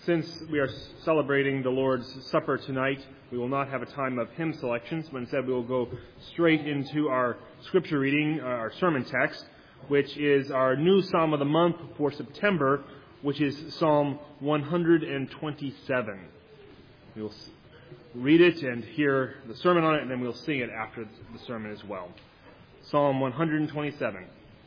Since we are celebrating the Lord's Supper tonight, we will not have a time of hymn selections, but instead we will go straight into our scripture reading, our sermon text, which is our new psalm of the month for September, which is Psalm 127. We will read it and hear the sermon on it, and then we'll sing it after the sermon as well. Psalm 127.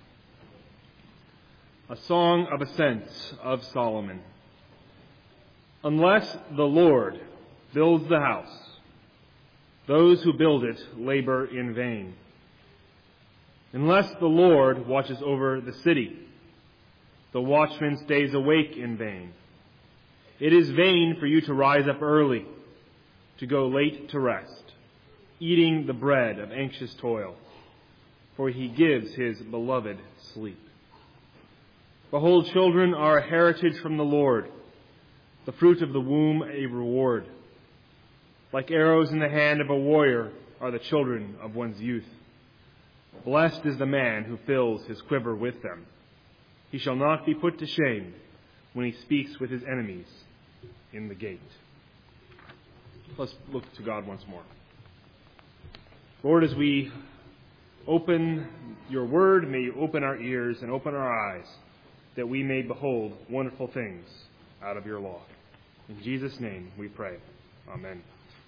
A song of ascents of Solomon. Unless the Lord builds the house, those who build it labor in vain. Unless the Lord watches over the city, the watchman stays awake in vain. It is vain for you to rise up early, to go late to rest, eating the bread of anxious toil, for he gives his beloved sleep. Behold, children are a heritage from the Lord, the fruit of the womb a reward. Like arrows in the hand of a warrior are the children of one's youth. Blessed is the man who fills his quiver with them. He shall not be put to shame when he speaks with his enemies in the gate. Let's look to God once more. Lord, as we open your word, may you open our ears and open our eyes, that we may behold wonderful things out of your law. In Jesus' name we pray. Amen.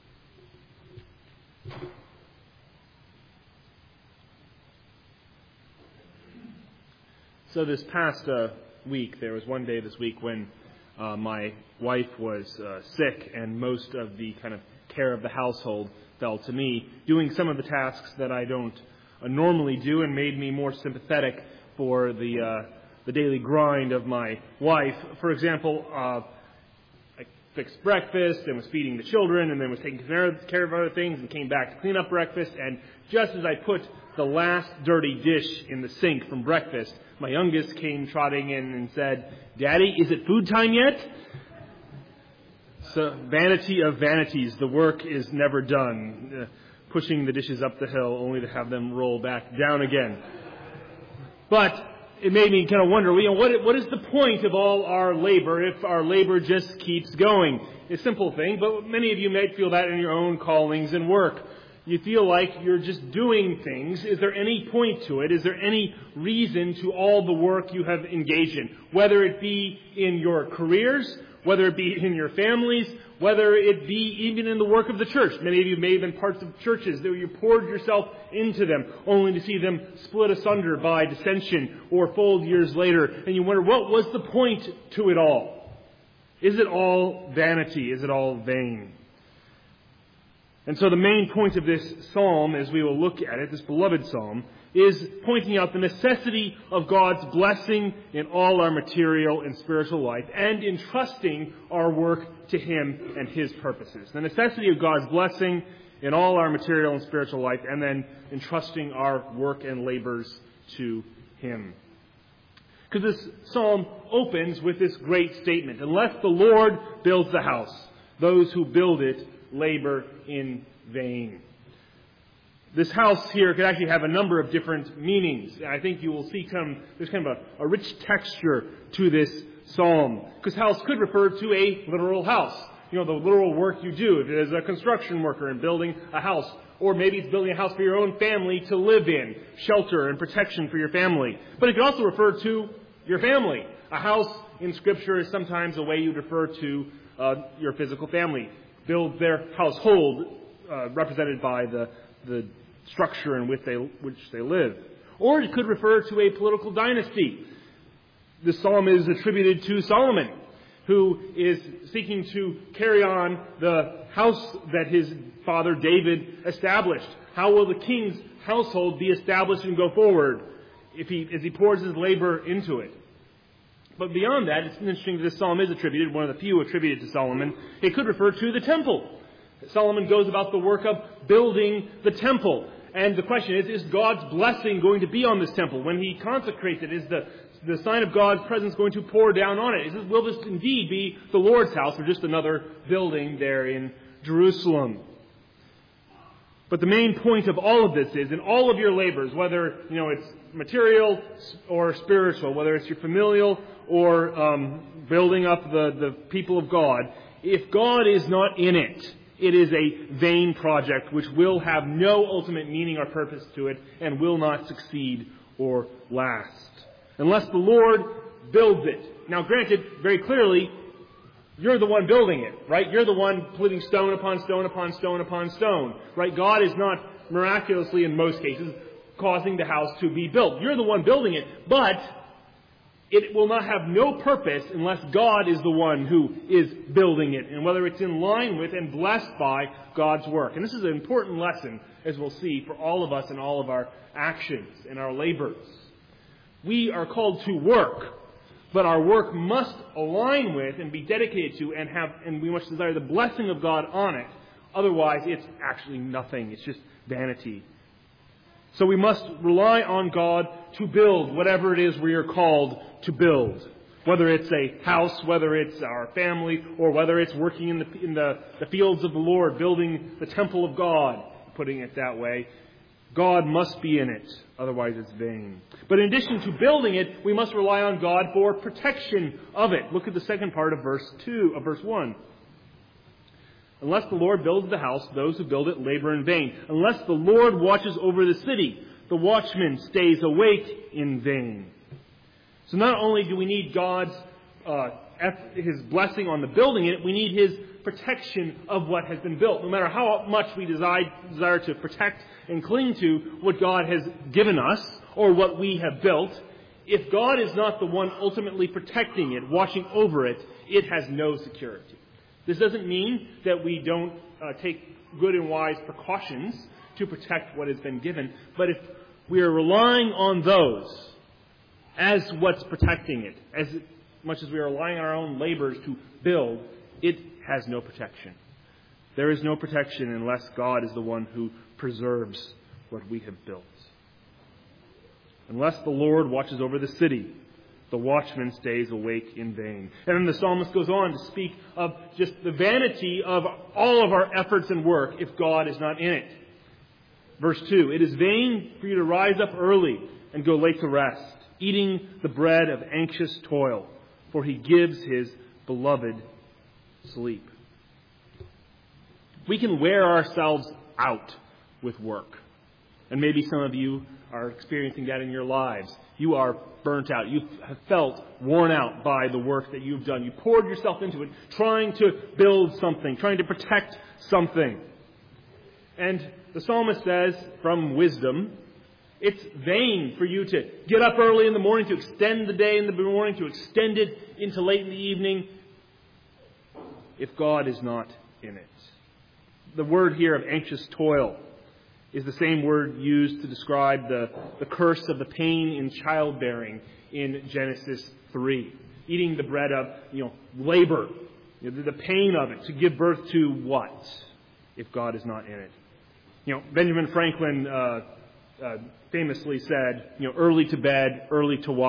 So this past week, there was one day this week when my wife was sick, and most of the kind of care of the household fell to me, doing some of the tasks that I don't normally do, and made me more sympathetic for the daily grind of my wife. For example, I fixed breakfast and was feeding the children, and then was taking care of other things, and came back to clean up breakfast. And just as I put the last dirty dish in the sink from breakfast, my youngest came trotting in and said, "Daddy, is it food time yet?" So, vanity of vanities, the work is never done. Pushing the dishes up the hill only to have them roll back down again. But it made me kind of wonder, what is the point of all our labor if our labor just keeps going? It's a simple thing, but many of you may feel that in your own callings and work. You feel like you're just doing things. Is there any point to it? Is there any reason to all the work you have engaged in? Whether it be in your careers, whether it be in your families, whether it be even in the work of the church. Many of you may have been parts of churches that you poured yourself into them, only to see them split asunder by dissension or fold years later. And you wonder, what was the point to it all? Is it all vanity? Is it all vain? And so the main point of this psalm, as we will look at it, this beloved psalm, is pointing out the necessity of God's blessing in all our material and spiritual life, and entrusting our work to Him and His purposes. The necessity of God's blessing in all our material and spiritual life, and then entrusting our work and labors to Him. Because this psalm opens with this great statement: unless the Lord builds the house, those who build it labor in vain. This house here could actually have a number of different meanings. I think you will see there's kind of a rich texture to this psalm. Because house could refer to a literal house. You know, the literal work you do. If it is a construction worker and building a house. Or maybe it's building a house for your own family to live in. Shelter and protection for your family. But it could also refer to your family. A house in Scripture is sometimes a way you refer to your physical family. Build their household, represented by the structure in which they live. Or it could refer to a political dynasty. The psalm is attributed to Solomon, who is seeking to carry on the house that his father David established. How will the king's household be established and go forward as he pours his labor into it? But beyond that, it's interesting that this psalm is attributed, one of the few attributed to Solomon. It could refer to the temple. Solomon goes about the work of building the temple. And the question is God's blessing going to be on this temple? When he consecrates it, is the sign of God's presence going to pour down on it? Will this indeed be the Lord's house, or just another building there in Jerusalem? But the main point of all of this is, in all of your labors, whether it's material or spiritual, whether it's your familial or building up the people of God, if God is not in it, it is a vain project which will have no ultimate meaning or purpose to it and will not succeed or last. Unless the Lord builds it. Now granted, very clearly, you're the one building it, right? You're the one putting stone upon stone upon stone upon stone, right? God is not miraculously, in most cases, causing the house to be built. You're the one building it, but it will not have no purpose unless God is the one who is building it, and whether it's in line with and blessed by God's work. And this is an important lesson, as we'll see, for all of us in all of our actions and our labors. We are called to work, but our work must align with and be dedicated to and we must desire the blessing of God on it. Otherwise, it's actually nothing. It's just vanity. So we must rely on God to build whatever it is we are called to build. Whether it's a house, whether it's our family, or whether it's working in the fields of the Lord, building the temple of God, putting it that way. God must be in it, otherwise it's vain. But in addition to building it, we must rely on God for protection of it. Look at the second part of verse 1. Unless the Lord builds the house, those who build it labor in vain. Unless the Lord watches over the city, the watchman stays awake in vain. So not only do we need God's His blessing on the building it, we need His protection of what has been built. No matter how much we desire to protect and cling to what God has given us or what we have built, if God is not the one ultimately protecting it, watching over it, it has no security. This doesn't mean that we don't take good and wise precautions to protect what has been given, but if we are relying on those as what's protecting it, as much as we are relying on our own labors to build, it has no protection. There is no protection unless God is the one who preserves what we have built. Unless the Lord watches over the city, the watchman stays awake in vain. And then the psalmist goes on to speak of just the vanity of all of our efforts and work if God is not in it. Verse 2, it is vain for you to rise up early and go late to rest, eating the bread of anxious toil, for He gives His beloved sleep. We can wear ourselves out with work. And maybe some of you are experiencing that in your lives. You are burnt out. You have felt worn out by the work that you've done. You poured yourself into it, trying to build something, trying to protect something. And the psalmist says, from wisdom, it's vain for you to get up early in the morning, to extend the day in the morning, to extend it into late in the evening, if God is not in it. The word here of anxious toil is the same word used to describe the curse of the pain in childbearing in Genesis 3. Eating the bread of, labor, the pain of it, to give birth to what, if God is not in it? Benjamin Franklin famously said, early to bed, early to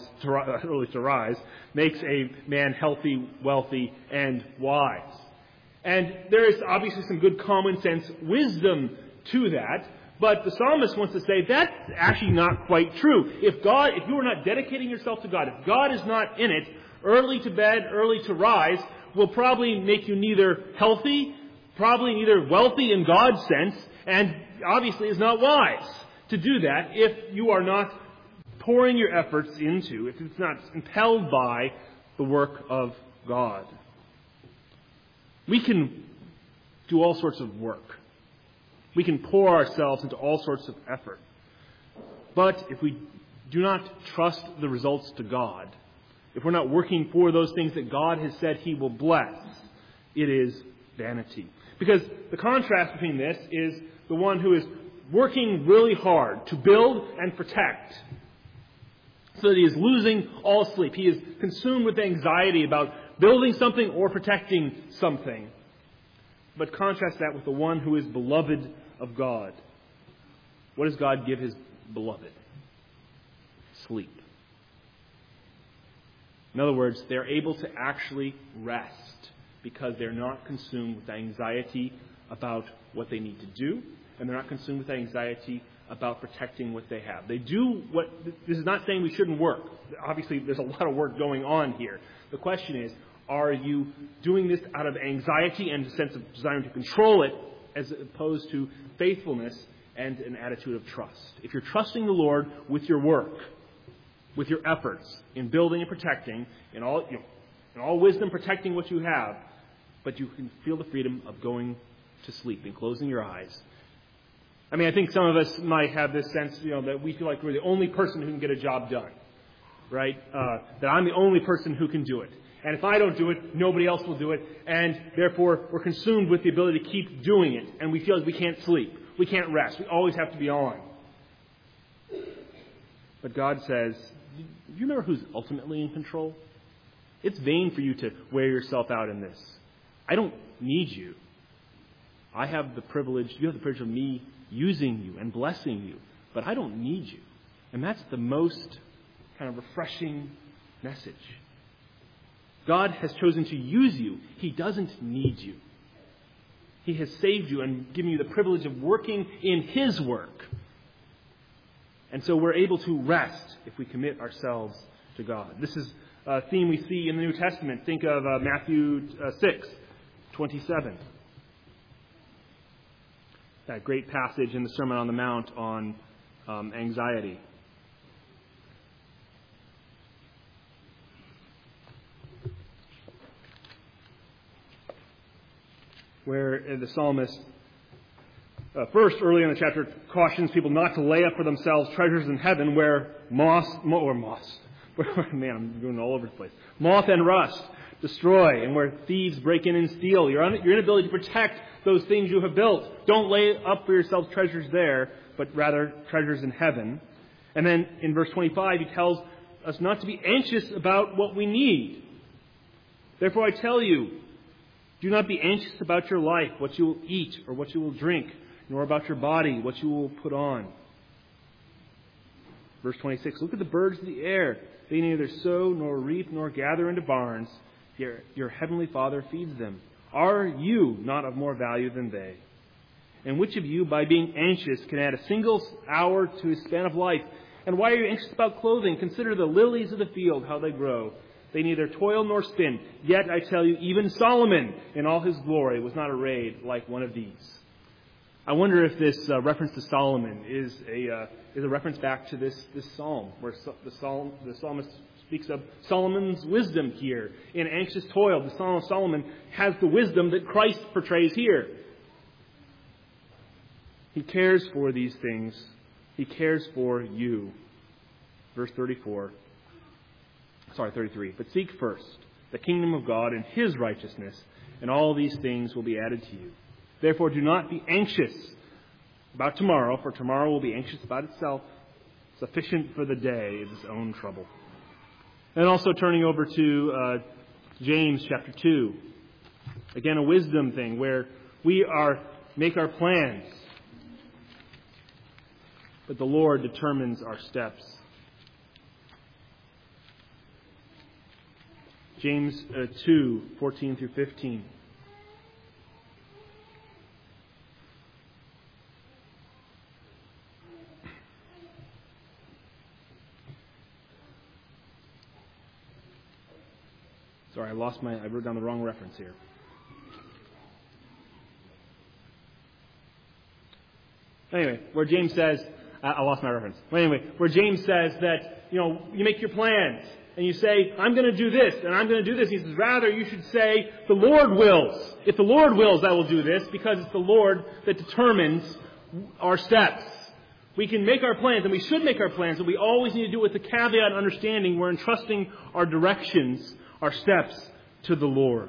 rise, makes a man healthy, wealthy, and wise. And there is obviously some good common sense wisdom to that, but the psalmist wants to say that's actually not quite true. If you are not dedicating yourself to God, if God is not in it, early to bed, early to rise will probably make you neither healthy, probably neither wealthy in God's sense, and obviously is not wise to do that if you are not pouring your efforts into, if it's not impelled by the work of God. We can do all sorts of work. We can pour ourselves into all sorts of effort. But if we do not trust the results to God, if we're not working for those things that God has said He will bless, it is vanity. Because the contrast between this is the one who is working really hard to build and protect, so that he is losing all sleep. He is consumed with anxiety about building something or protecting something. But contrast that with the one who is beloved of God. What does God give His beloved? Sleep. In other words, they're able to actually rest because they're not consumed with anxiety about what they need to do and they're not consumed with anxiety about protecting what they have. They do what, this is not saying we shouldn't work. Obviously, there's a lot of work going on here. The question is, are you doing this out of anxiety and a sense of desiring to control it, as opposed to faithfulness and an attitude of trust? If you're trusting the Lord with your work, with your efforts in building and protecting, in all wisdom protecting what you have, but you can feel the freedom of going to sleep and closing your eyes. I mean, I think some of us might have this sense, that we feel like we're the only person who can get a job done, right? That I'm the only person who can do it. And if I don't do it, nobody else will do it. And therefore, we're consumed with the ability to keep doing it. And we feel like we can't sleep. We can't rest. We always have to be on. But God says, do you remember who's ultimately in control? It's vain for you to wear yourself out in this. I don't need you. You have the privilege of me using you and blessing you. But I don't need you. And that's the most kind of refreshing message. God has chosen to use you. He doesn't need you. He has saved you and given you the privilege of working in His work. And so we're able to rest if we commit ourselves to God. This is a theme we see in the New Testament. Think of Matthew 6:27. That great passage in the Sermon on the Mount on anxiety. Where the psalmist, first, early in the chapter, cautions people not to lay up for themselves treasures in heaven where moth and rust destroy, and where thieves break in and steal. Your inability to protect those things you have built. Don't lay up for yourselves treasures there, but rather treasures in heaven. And then in verse 25, he tells us not to be anxious about what we need. Therefore I tell you, do not be anxious about your life, what you will eat or what you will drink, nor about your body, what you will put on. Verse 26, look at the birds of the air. They neither sow nor reap nor gather into barns. Your heavenly Father feeds them. Are you not of more value than they? And which of you, by being anxious, can add a single hour to his span of life? And why are you anxious about clothing? Consider the lilies of the field, how they grow. They neither toil nor spin. Yet I tell you, even Solomon in all his glory was not arrayed like one of these. I wonder if this reference to Solomon is a reference back to this psalm, where the psalmist speaks of Solomon's wisdom here in anxious toil. The Psalm of Solomon has the wisdom that Christ portrays here. He cares for these things. He cares for you. Verse 33. But seek first the kingdom of God and His righteousness, and all these things will be added to you. Therefore do not be anxious about tomorrow, for tomorrow will be anxious about itself. Sufficient for the day is its own trouble. And also turning over to James chapter 2. Again, a wisdom thing where we make our plans, but the Lord determines our steps. James 2:14 through 15. Sorry, I wrote down the wrong reference here. Anyway, where James says, I lost my reference. Well, anyway, where James says that, you make your plans and you say, I'm going to do this and I'm going to do this. He says, rather you should say, the Lord wills. If the Lord wills, I will do this, because it's the Lord that determines our steps. We can make our plans, and we should make our plans, but we always need to do it with the caveat and understanding we're entrusting our directions, our steps, to the Lord.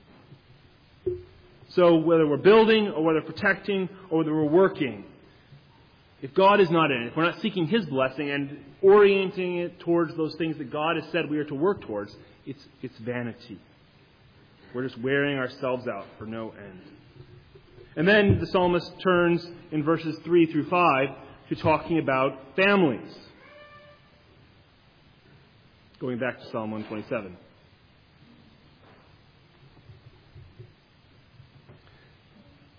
So whether we're building or whether protecting or whether we're working, if God is not in it, if we're not seeking His blessing and orienting it towards those things that God has said we are to work towards, it's vanity. We're just wearing ourselves out for no end. And then the psalmist turns in verses 3 through 5 to talking about families. Going back to Psalm 127.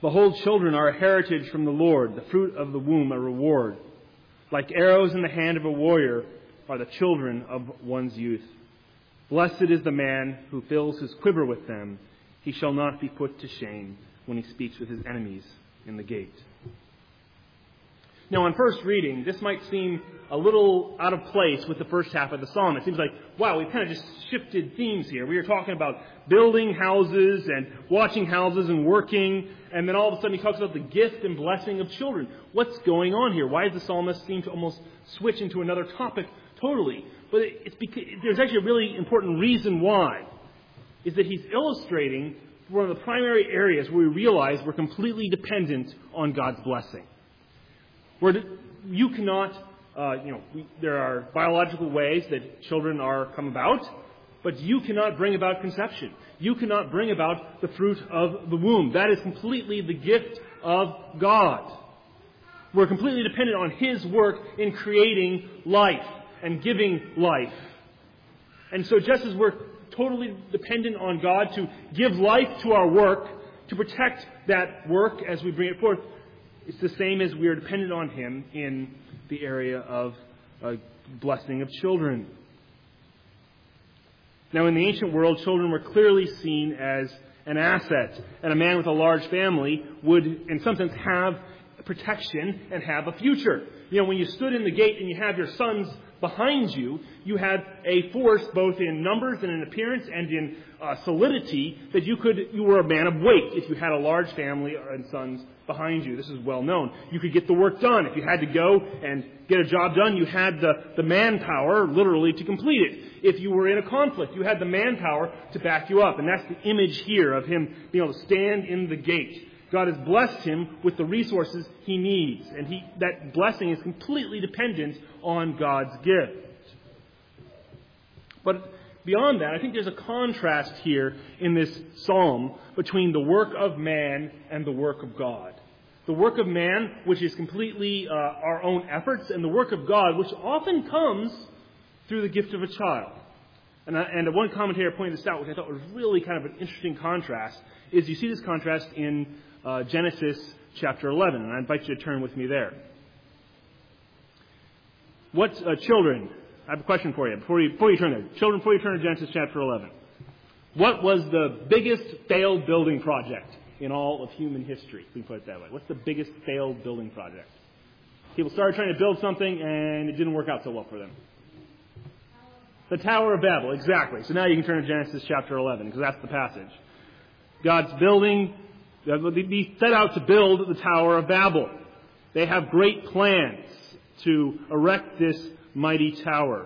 Behold, children are a heritage from the Lord, the fruit of the womb a reward. Like arrows in the hand of a warrior are the children of one's youth. Blessed is the man who fills his quiver with them. He shall not be put to shame when he speaks with his enemies in the gate. Now, on first reading, this might seem a little out of place with the first half of the psalm. It seems like, wow, we've kind of just shifted themes here. We were talking about building houses and watching houses and working, and then all of a sudden he talks about the gift and blessing of children. What's going on here? Why does the psalmist seem to almost switch into another topic totally? But it's because there's actually a really important reason why. Is that he's illustrating one of the primary areas where we realize we're completely dependent on God's blessing. Where you cannot, there are biological ways that children come about, but you cannot bring about conception. You cannot bring about the fruit of the womb. That is completely the gift of God. We're completely dependent on His work in creating life and giving life. And so just as we're totally dependent on God to give life to our work, to protect that work as we bring it forth, it's the same as we are dependent on Him in the area of blessing of children. Now, in the ancient world, children were clearly seen as an asset, and a man with a large family would, in some sense, have protection and have a future. When you stood in the gate and you have your sons behind you, you had a force both in numbers and in appearance and in solidity that you were a man of weight if you had a large family and sons behind you. This is well known. You could get the work done. If you had to go and get a job done, you had the manpower, literally, to complete it. If you were in a conflict, you had the manpower to back you up. And that's the image here of him being able to stand in the gate. God has blessed him with the resources he needs. And that blessing is completely dependent on God's gift. But beyond that, I think there's a contrast here in this psalm between the work of man and the work of God. The work of man, which is completely our own efforts, and the work of God, which often comes through the gift of a child. And one commentator pointed this out, which I thought was really kind of an interesting contrast, is you see this contrast in Genesis chapter 11. And I invite you to turn with me there. Children, I have a question for you before you turn there. Children, before you turn to Genesis chapter 11. What was the biggest failed building project in all of human history? We can put it that way. What's the biggest failed building project? People started trying to build something and it didn't work out so well for them. The Tower of Babel, exactly. So now you can turn to Genesis chapter 11 because that's the passage. God's building, they set out to build the Tower of Babel. They have great plans to erect this mighty tower.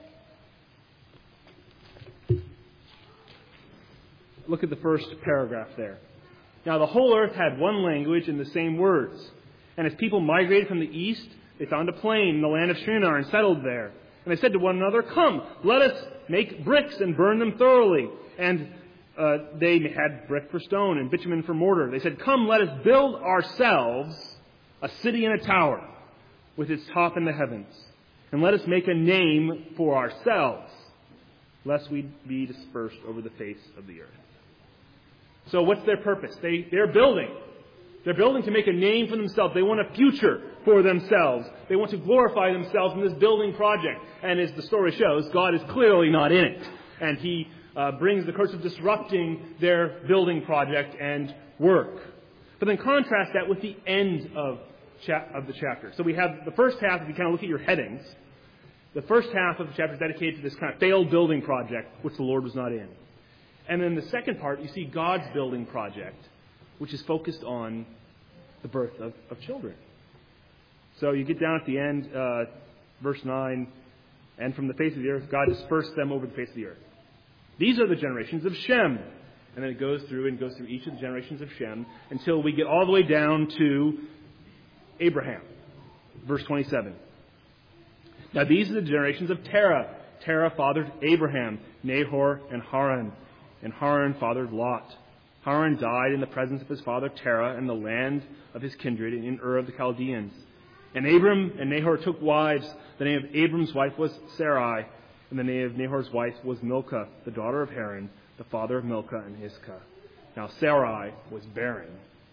Look at the first paragraph there. Now the whole earth had one language and the same words. And as people migrated from the east, they found a plain in the land of Shinar and settled there. And they said to one another, "Come, let us make bricks and burn them thoroughly." And they had brick for stone and bitumen for mortar. They said, "Come, let us build ourselves a city and a tower with its top in the heavens. And let us make a name for ourselves, lest we be dispersed over the face of the earth." So what's their purpose? They're building. They're building to make a name for themselves. They want a future for themselves. They want to glorify themselves in this building project. And as the story shows, God is clearly not in it. And He brings the curse of disrupting their building project and work. But then contrast that with the end of the chapter. So we have the first half, if you kind of look at your headings, the first half of the chapter is dedicated to this kind of failed building project, which the Lord was not in. And then the second part, you see God's building project, which is focused on the birth of children. So you get down at the end, verse 9, "And from the face of the earth, God dispersed them over the face of the earth." These are the generations of Shem. And then it goes through each of the generations of Shem until we get all the way down to Abraham. Verse 27. "Now these are the generations of Terah. Terah fathered Abraham, Nahor, and Haran. And Haran fathered Lot. Haran died in the presence of his father Terah in the land of his kindred in Ur of the Chaldeans. And Abram and Nahor took wives. The name of Abram's wife was Sarai, and the name of Nahor's wife was Milcah, the daughter of Haran, the father of Milcah and Iscah. Now Sarai was barren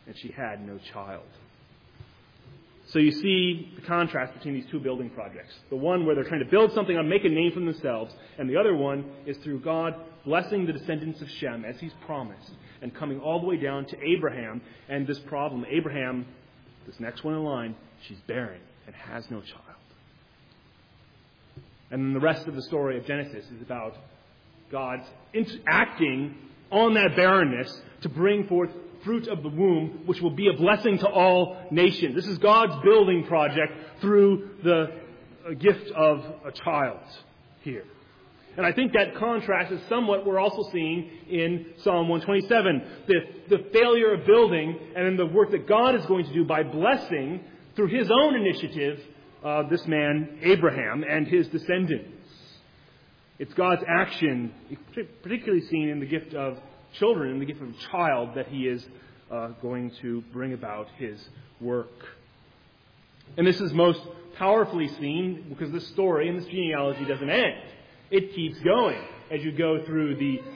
and she had no child. So you see the contrast between these two building projects. The one where they're trying to build something and make a name for themselves, and the other one is through God blessing the descendants of Shem as he's promised, and coming all the way down to Abraham and this problem. Abraham, this next one in line, she's barren and has no child. And then the rest of the story of Genesis is about God acting on that barrenness to bring forth fruit of the womb, which will be a blessing to all nations. This is God's building project through the gift of a child here. And I think that contrast is somewhat we're also seeing in Psalm 127. The failure of building and then the work that God is going to do by blessing through his own initiative this man, Abraham, and his descendants. It's God's action, particularly seen in the gift of children, in the gift of a child, that he is going to bring about his work. And this is most powerfully seen because this story and this genealogy doesn't end. It keeps going as you go through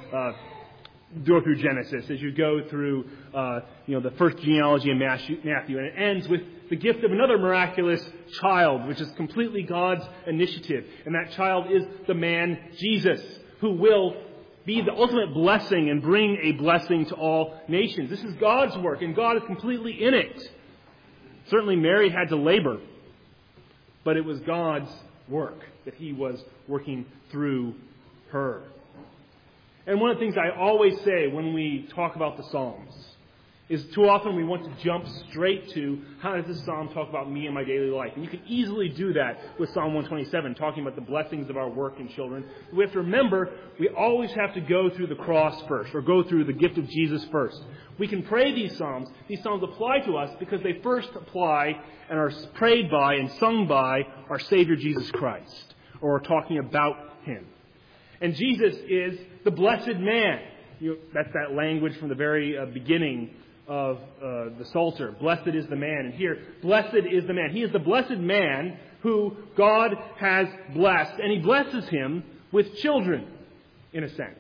Genesis, as you go through the first genealogy in Matthew, and it ends with the gift of another miraculous child, which is completely God's initiative. And that child is the man Jesus, who will be the ultimate blessing and bring a blessing to all nations. This is God's work, and God is completely in it. Certainly Mary had to labor, but it was God's work that he was working through her. And one of the things I always say when we talk about the Psalms is too often we want to jump straight to how does this Psalm talk about me and my daily life? And you can easily do that with Psalm 127, talking about the blessings of our work and children. We have to remember we always have to go through the cross first, or go through the gift of Jesus first. We can pray these Psalms. These Psalms apply to us because they first apply and are prayed by and sung by our Savior Jesus Christ, or are talking about him. And Jesus is the blessed man. That's that language from the very beginning of the Psalter. Blessed is the man. And here, blessed is the man. He is the blessed man who God has blessed. And he blesses him with children, in a sense.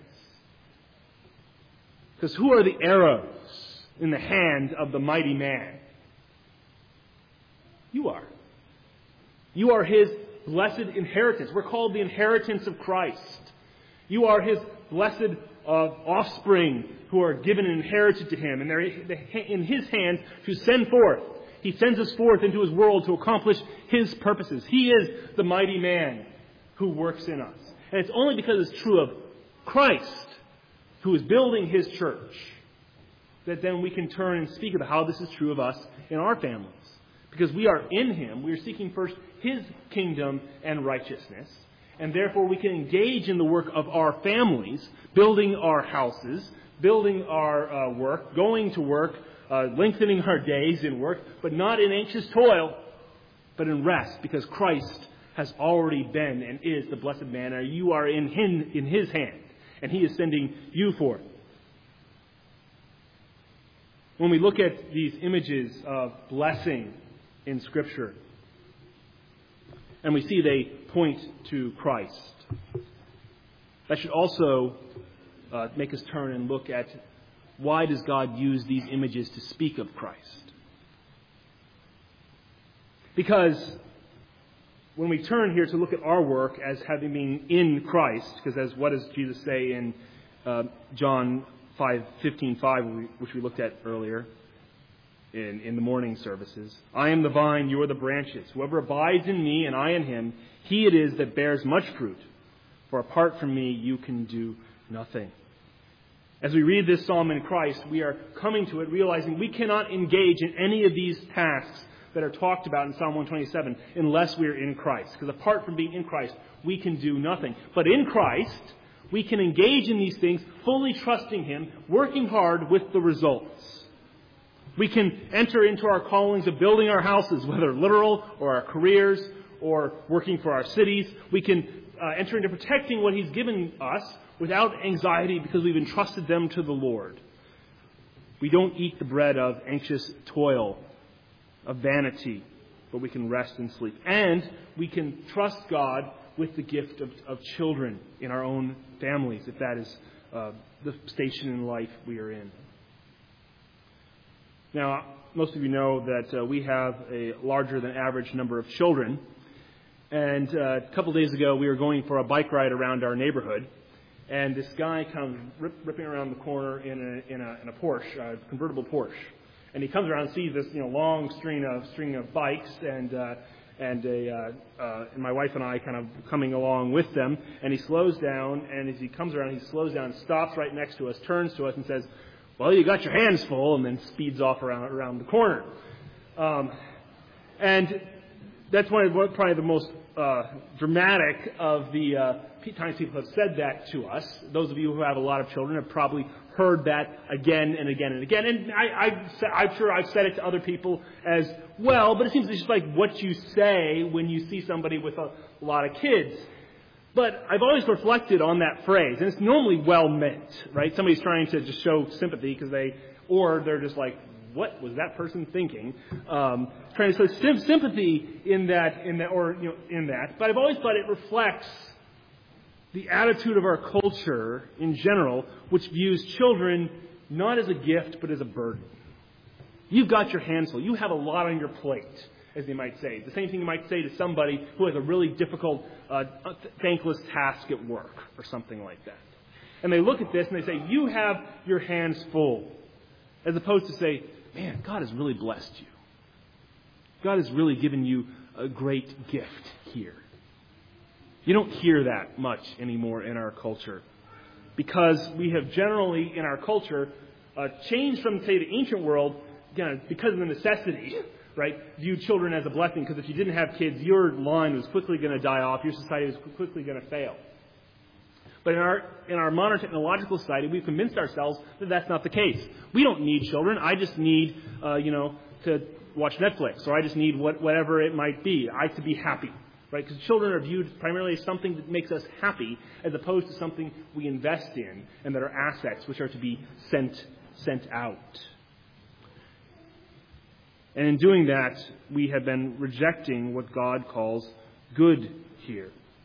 Because who are the arrows in the hand of the mighty man? You are. You are his blessed inheritance. We're called the inheritance of Christ. You are his blessed offspring who are given and inherited to him. And they're in his hands to send forth. He sends us forth into his world to accomplish his purposes. He is the mighty man who works in us. And it's only because it's true of Christ, who is building his church, that then we can turn and speak about how this is true of us in our families. Because we are in him. We are seeking first his kingdom and righteousness. And therefore we can engage in the work of our families, building our houses, building our work, going to work, lengthening our days in work, but not in anxious toil, but in rest, because Christ has already been and is the blessed man, and you are in his hand, and he is sending you forth. When we look at these images of blessing in Scripture, and we see they point to Christ, that should also make us turn and look at why does God use these images to speak of Christ? Because when we turn here to look at our work as having been in Christ, because as what does Jesus say in John 15:5, which we looked at earlier in the morning services, I am the vine, you are the branches. Whoever abides in me and I in him, he it is that bears much fruit. For apart from me, you can do nothing. As we read this psalm in Christ, we are coming to it realizing we cannot engage in any of these tasks that are talked about in Psalm 127 unless we are in Christ. Because apart from being in Christ, we can do nothing. But in Christ, we can engage in these things, fully trusting him, working hard with the results. We can enter into our callings of building our houses, whether literal or our careers or working for our cities. We can enter into protecting what he's given us without anxiety because we've entrusted them to the Lord. We don't eat the bread of anxious toil, of vanity, but we can rest and sleep. And we can trust God with the gift of children in our own families, if that is the station in life we are in. Now, most of you know that we have a larger than average number of children. And a couple days ago, we were going for a bike ride around our neighborhood. And this guy comes ripping around the corner in a Porsche, a convertible Porsche. And he comes around and sees this long string of bikes and my wife and I kind of coming along with them. And he slows down, and as he comes around, he slows down, stops right next to us, turns to us and says, "Well, you got your hands full," and then speeds off around the corner. And that's probably the most dramatic of the times people have said that to us. Those of you who have a lot of children have probably heard that again and again and again. And I'm sure I've said it to other people as well, but it seems it's just like what you say when you see somebody with a lot of kids. But I've always reflected on that phrase, and it's normally well meant, right? Somebody's trying to just show sympathy or they're just like, what was that person thinking? Trying to show sympathy in that. But I've always thought it reflects the attitude of our culture in general, which views children not as a gift, but as a burden. You've got your hands full. You have a lot on your plate, as they might say. The same thing you might say to somebody who has a really difficult, thankless task at work or something like that. And they look at this and they say, you have your hands full. As opposed to say, man, God has really blessed you. God has really given you a great gift here. You don't hear that much anymore in our culture. Because we have generally, in our culture, changed from, say, the ancient world, again, because of the necessity, right, viewed children as a blessing. Because if you didn't have kids, your line was quickly going to die off. Your society was quickly going to fail. But in our modern technological society, we've convinced ourselves that that's not the case. We don't need children. I just need, to watch Netflix, or I just need whatever it might be. To be happy, right? Because children are viewed primarily as something that makes us happy, as opposed to something we invest in and that are assets, which are to be sent out. And in doing that, we have been rejecting what God calls good here.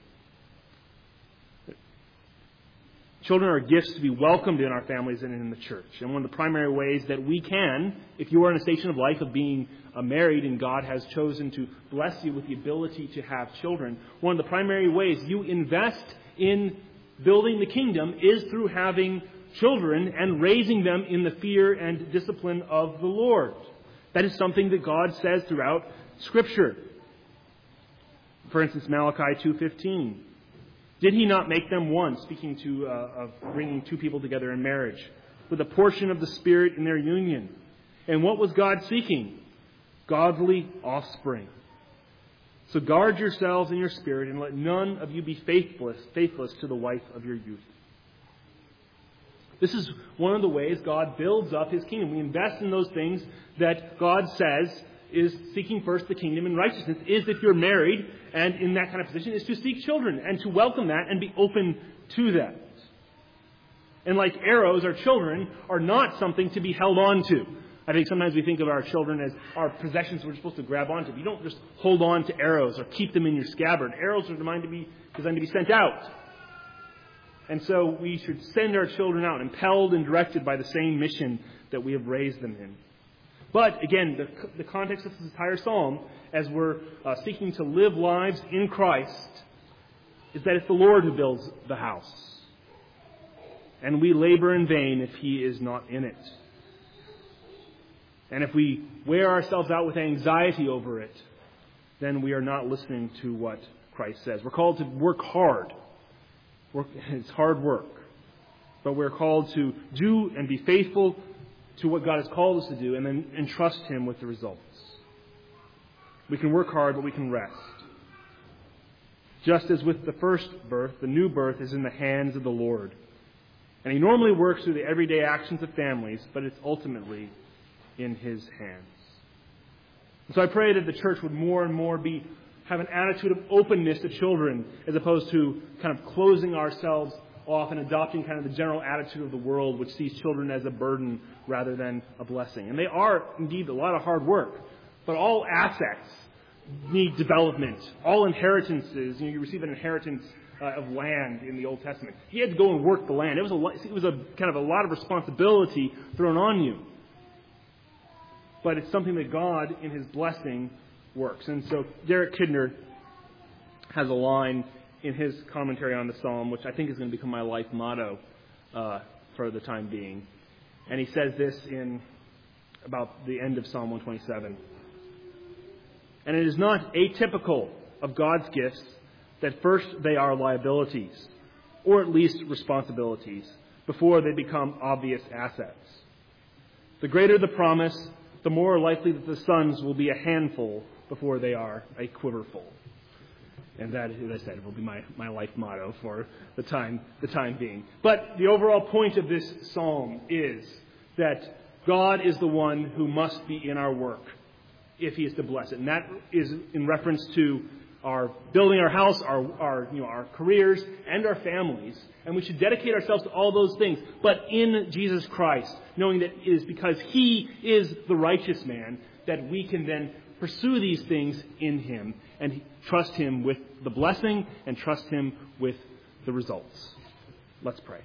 Children are gifts to be welcomed in our families and in the church. And one of the primary ways that we can, if you are in a station of life of being married and God has chosen to bless you with the ability to have children, one of the primary ways you invest in building the kingdom is through having children and raising them in the fear and discipline of the Lord. That is something that God says throughout Scripture. For instance, Malachi 2:15. Did he not make them one, speaking of bringing two people together in marriage, with a portion of the Spirit in their union? And what was God seeking? Godly offspring. So guard yourselves in your spirit, and let none of you be faithless to the wife of your youth. This is one of the ways God builds up His kingdom. We invest in those things that God says is seeking first the kingdom and righteousness, is if you're married and in that kind of position, is to seek children and to welcome that and be open to that. And like arrows, our children are not something to be held on to. I think sometimes we think of our children as our possessions we're supposed to grab onto. You don't just hold on to arrows or keep them in your scabbard. Arrows are designed to be sent out. And so we should send our children out, impelled and directed by the same mission that we have raised them in. But, again, the context of this entire psalm, as we're seeking to live lives in Christ, is that it's the Lord who builds the house. And we labor in vain if He is not in it. And if we wear ourselves out with anxiety over it, then we are not listening to what Christ says. We're called to work hard. It's hard work. But we're called to do and be faithful to what God has called us to do, and then entrust Him with the results. We can work hard, but we can rest. Just as with the first birth, the new birth is in the hands of the Lord. And He normally works through the everyday actions of families, but it's ultimately in His hands. And so I pray that the church would more and more have an attitude of openness to children, as opposed to kind of closing ourselves off and adopting kind of the general attitude of the world, which sees children as a burden rather than a blessing. And they are indeed a lot of hard work, but all assets need development. All inheritances, you receive an inheritance of land in the Old Testament. You had to go and work the land. It was a kind of a lot of responsibility thrown on you. but it's something that God, in His blessing, works. And so Derek Kidner has a line in his commentary on the Psalm, which I think is going to become my life motto for the time being. And he says this in about the end of Psalm 127. And it is not atypical of God's gifts that first they are liabilities, or at least responsibilities, before they become obvious assets. The greater the promise, the more likely that the sons will be a handful before they are a quiverful. And that, as I said, will be my life motto for the time being. But the overall point of this psalm is that God is the one who must be in our work if He is to bless it. And that is in reference to our building our house, our careers, and our families. And we should dedicate ourselves to all those things, but in Jesus Christ, knowing that it is because He is the righteous man that we can then pursue these things in Him and trust Him with the blessing and trust Him with the results. Let's pray.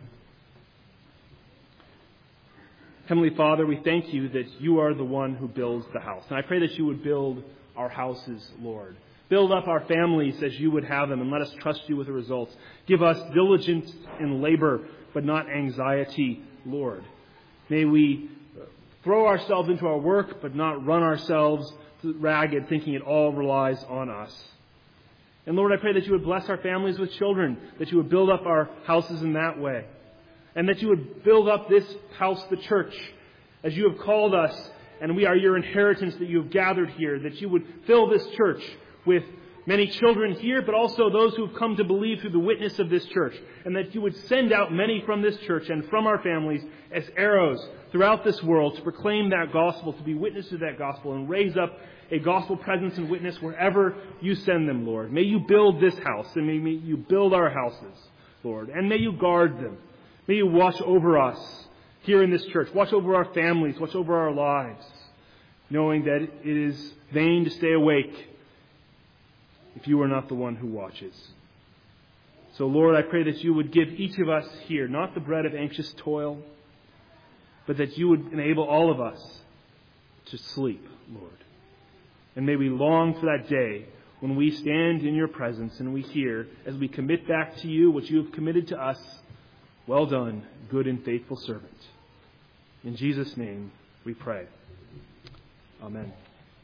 Heavenly Father, we thank You that You are the one who builds the house. And I pray that You would build our houses, Lord. Build up our families as You would have them, and let us trust You with the results. Give us diligence in labor, but not anxiety, Lord. May we throw ourselves into our work, but not run ourselves ragged, thinking it all relies on us. And Lord, I pray that You would bless our families with children, that You would build up our houses in that way, and that You would build up this house, the church, as You have called us, and we are Your inheritance that You have gathered here, that You would fill this church with many children here, but also those who have come to believe through the witness of this church, and that You would send out many from this church and from our families as arrows throughout this world to proclaim that gospel, to be witness to that gospel, and raise up a gospel presence and witness wherever You send them, Lord. May You build this house, and may You build our houses, Lord, and may You guard them. May You watch over us here in this church. Watch over our families. Watch over our lives, knowing that it is vain to stay awake if You are not the one who watches. So, Lord, I pray that You would give each of us here not the bread of anxious toil, but that You would enable all of us to sleep, Lord. And may we long for that day when we stand in Your presence and we hear, as we commit back to You what You have committed to us, well done, good and faithful servant. In Jesus' name we pray. Amen.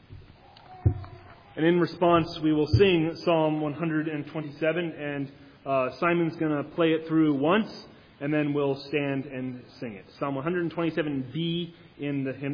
And in response, we will sing Psalm 127, and Simon's going to play it through once, and then we'll stand and sing it. Psalm 127B in the hymn.